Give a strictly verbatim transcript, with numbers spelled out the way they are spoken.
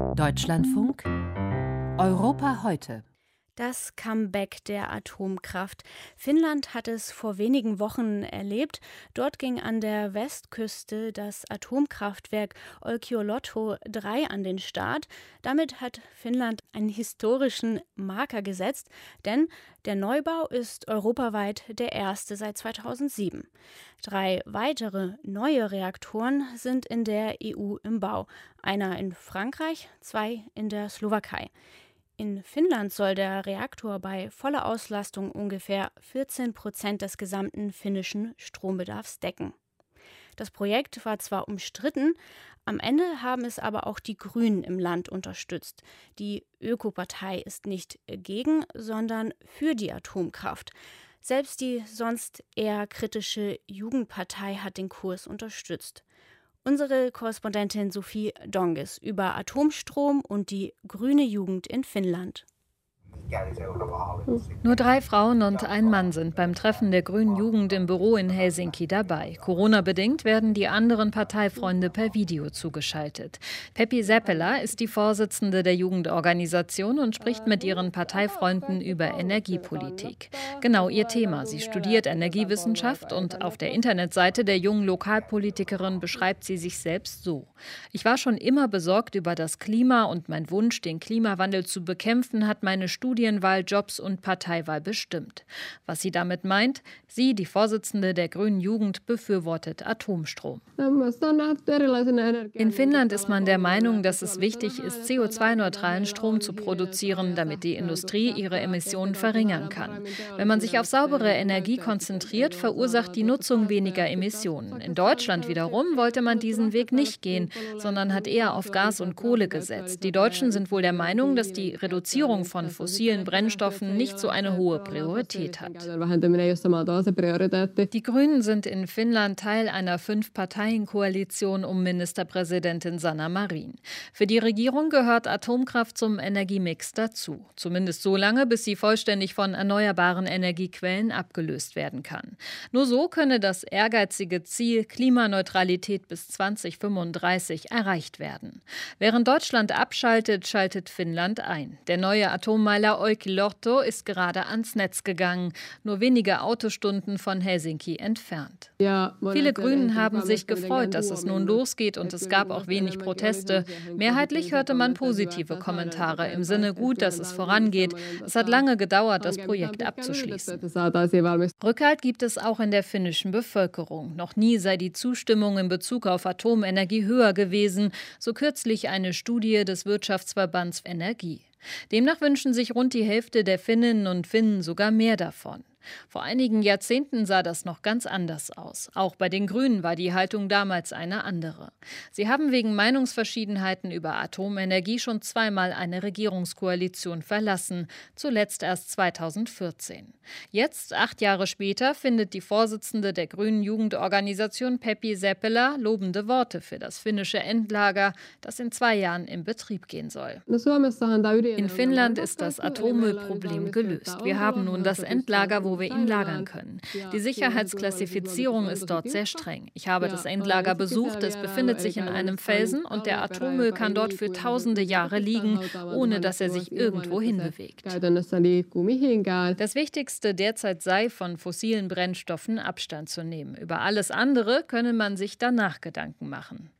Deutschlandfunk Europa heute. Das Comeback der Atomkraft. Finnland hat es vor wenigen Wochen erlebt. Dort ging an der Westküste das Atomkraftwerk Olkiluoto drei an den Start. Damit hat Finnland einen historischen Marker gesetzt, denn der Neubau ist europaweit der erste seit zweitausendsieben. Drei weitere neue Reaktoren sind in der E U im Bau. Einer in Frankreich, zwei in der Slowakei. In Finnland soll der Reaktor bei voller Auslastung ungefähr vierzehn Prozent des gesamten finnischen Strombedarfs decken. Das Projekt war zwar umstritten, am Ende haben es aber auch die Grünen im Land unterstützt. Die Ökopartei ist nicht gegen, sondern für die Atomkraft. Selbst die sonst eher kritische Jugendpartei hat den Kurs unterstützt. Unsere Korrespondentin Sophie Donges über Atomstrom und die grüne Jugend in Finnland. Nur drei Frauen und ein Mann sind beim Treffen der grünen Jugend im Büro in Helsinki dabei. Corona-bedingt werden die anderen Parteifreunde per Video zugeschaltet. Päppi Seppälä ist die Vorsitzende der Jugendorganisation und spricht mit ihren Parteifreunden über Energiepolitik. Genau ihr Thema. Sie studiert Energiewissenschaft und auf der Internetseite der jungen Lokalpolitikerin beschreibt sie sich selbst so: Ich war schon immer besorgt über das Klima und mein Wunsch, den Klimawandel zu bekämpfen, hat meine Studienwahl, Jobs und Parteiwahl bestimmt. Was sie damit meint: Sie, die Vorsitzende der Grünen Jugend, befürwortet Atomstrom. In Finnland ist man der Meinung, dass es wichtig ist, C O zwei neutralen Strom zu produzieren, damit die Industrie ihre Emissionen verringern kann. Wenn man sich auf saubere Energie konzentriert, verursacht die Nutzung weniger Emissionen. In Deutschland wiederum wollte man diesen Weg nicht gehen, sondern hat eher auf Gas und Kohle gesetzt. Die Deutschen sind wohl der Meinung, dass die Reduzierung von fossilen Brennstoffen nicht so eine hohe Priorität hat. Die Grünen sind in Finnland Teil einer Fünf-Parteien-Koalition um Ministerpräsidentin Sanna Marin. Für die Regierung gehört Atomkraft zum Energiemix dazu. Zumindest so lange, bis sie vollständig von erneuerbaren Energiequellen abgelöst werden kann. Nur so könne das ehrgeizige Ziel Klimaneutralität bis zweitausendfünfunddreißig erreicht werden. Während Deutschland abschaltet, schaltet Finnland ein. Der neue Atommeiler Olkiluoto ist gerade ans Netz gegangen, nur wenige Autostunden von Helsinki entfernt. Viele Grünen haben sich gefreut, dass es nun losgeht, und es gab auch wenig Proteste. Mehrheitlich hörte man positive Kommentare im Sinne: gut, dass es vorangeht. Es hat lange gedauert, das Projekt abzuschließen. Rückhalt gibt es auch in der finnischen Bevölkerung. Noch nie sei die Zustimmung in Bezug auf Atomenergie höher gewesen, so kürzlich eine Studie des Wirtschaftsverbands Energie. Demnach wünschen sich rund die Hälfte der Finninnen und Finnen sogar mehr davon. Vor einigen Jahrzehnten sah das noch ganz anders aus. Auch bei den Grünen war die Haltung damals eine andere. Sie haben wegen Meinungsverschiedenheiten über Atomenergie schon zweimal eine Regierungskoalition verlassen, zuletzt erst zweitausendvierzehn. Jetzt, acht Jahre später, findet die Vorsitzende der grünen Jugendorganisation Päppi Seppälä lobende Worte für das finnische Endlager, das in zwei Jahren in Betrieb gehen soll. In Finnland ist das Atommüllproblem gelöst. Wir haben nun das Endlager, wo wir ihn lagern können. Die Sicherheitsklassifizierung ist dort sehr streng. Ich habe das Endlager besucht, es befindet sich in einem Felsen und der Atommüll kann dort für tausende Jahre liegen, ohne dass er sich irgendwo hinbewegt. Das Wichtigste derzeit sei, von fossilen Brennstoffen Abstand zu nehmen. Über alles andere könne man sich danach Gedanken machen.